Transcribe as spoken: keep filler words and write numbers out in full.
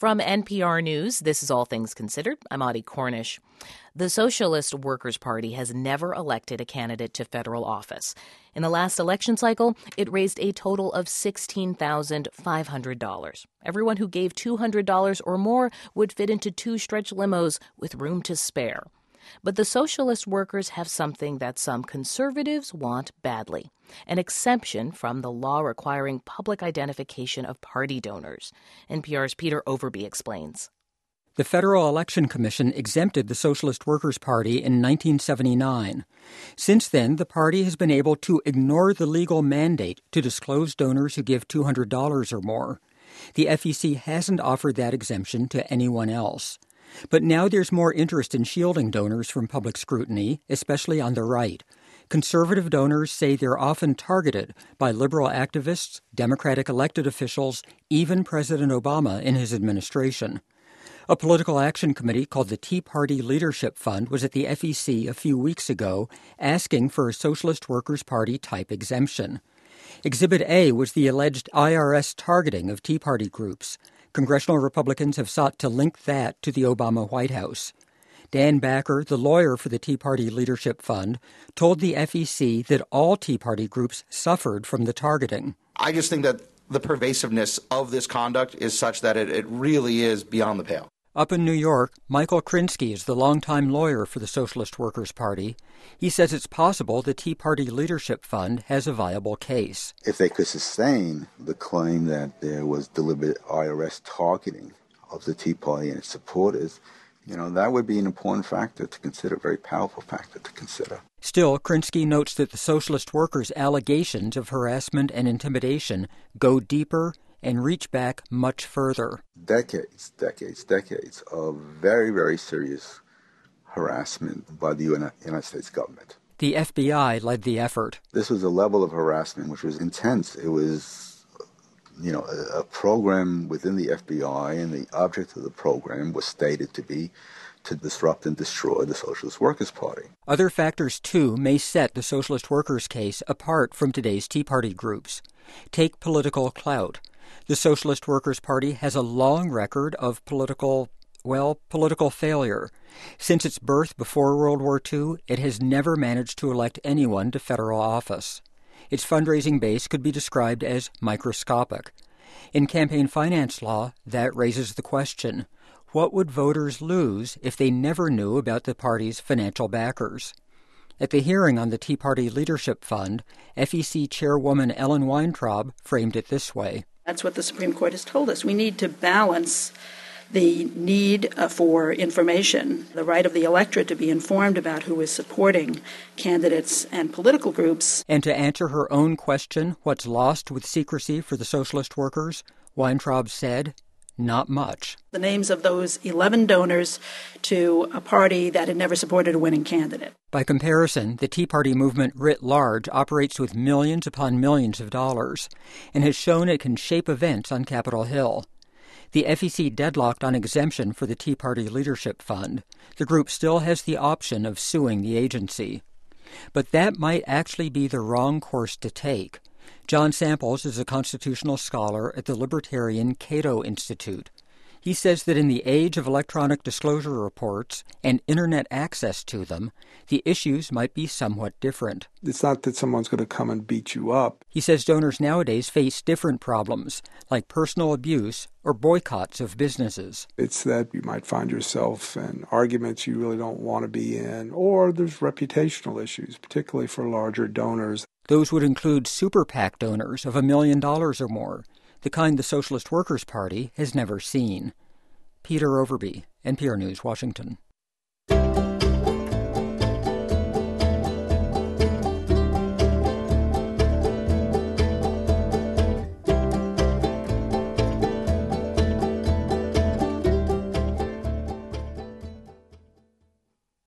From N P R News, this is All Things Considered. I'm Audie Cornish. The Socialist Workers' Party has never elected a candidate to federal office. In the last election cycle, it raised a total of sixteen thousand five hundred dollars. Everyone who gave two hundred dollars or more would fit into two stretch limos with room to spare. But the socialist workers have something that some conservatives want badly: an exemption from the law requiring public identification of party donors. N P R's Peter Overby explains. The Federal Election Commission exempted the Socialist Workers' Party in nineteen seventy-nine. Since then, the party has been able to ignore the legal mandate to disclose donors who give two hundred dollars or more. The F E C hasn't offered that exemption to anyone else. But now there's more interest in shielding donors from public scrutiny, especially on the right. Conservative donors say they're often targeted by liberal activists, Democratic elected officials, even President Obama in his administration. A political action committee called the Tea Party Leadership Fund was at the F E C a few weeks ago asking for a Socialist Workers' Party-type exemption. Exhibit A was the alleged I R S targeting of Tea Party groups. Congressional Republicans have sought to link that to the Obama White House. Dan Backer, the lawyer for the Tea Party Leadership Fund, told the F E C that all Tea Party groups suffered from the targeting. I just think that the pervasiveness of this conduct is such that it, it really is beyond the pale. Up in New York, Michael Krinsky is the longtime lawyer for the Socialist Workers' Party. He says it's possible the Tea Party Leadership Fund has a viable case. If they could sustain the claim that there was deliberate I R S targeting of the Tea Party and its supporters, you know, that would be an important factor to consider, a very powerful factor to consider. Still, Krinsky notes that the Socialist Workers' allegations of harassment and intimidation go deeper and reach back much further. Decades, decades, decades of very, very serious harassment by the United States government. The F B I led the effort. This was a level of harassment which was intense. It was, you know, a, a program within the F B I, and the object of the program was stated to be to disrupt and destroy the Socialist Workers' Party. Other factors, too, may set the Socialist Workers' case apart from today's Tea Party groups. Take political clout. The Socialist Workers' Party has a long record of political, well, political failure. Since its birth before World War Two, it has never managed to elect anyone to federal office. Its fundraising base could be described as microscopic. In campaign finance law, that raises the question: what would voters lose if they never knew about the party's financial backers? At the hearing on the Tea Party Leadership Fund, F E C Chairwoman Ellen Weintraub framed it this way. That's what the Supreme Court has told us. We need to balance the need uh, for information, the right of the electorate to be informed about who is supporting candidates and political groups. And to answer her own question, what's lost with secrecy for the socialist workers, Weintraub said, not much. The names of those eleven donors to a party that had never supported a winning candidate. By comparison, the Tea Party movement writ large operates with millions upon millions of dollars and has shown it can shape events on Capitol Hill. The F E C deadlocked on exemption for the Tea Party Leadership Fund. The group still has the option of suing the agency. But that might actually be the wrong course to take. John Samples is a constitutional scholar at the libertarian Cato Institute. He says that in the age of electronic disclosure reports and Internet access to them, the issues might be somewhat different. It's not that someone's going to come and beat you up. He says donors nowadays face different problems, like personal abuse or boycotts of businesses. It's that you might find yourself in arguments you really don't want to be in, or there's reputational issues, particularly for larger donors. Those would include super PAC donors of a million dollars or more, the kind the Socialist Workers' Party has never seen. Peter Overby, N P R News, Washington.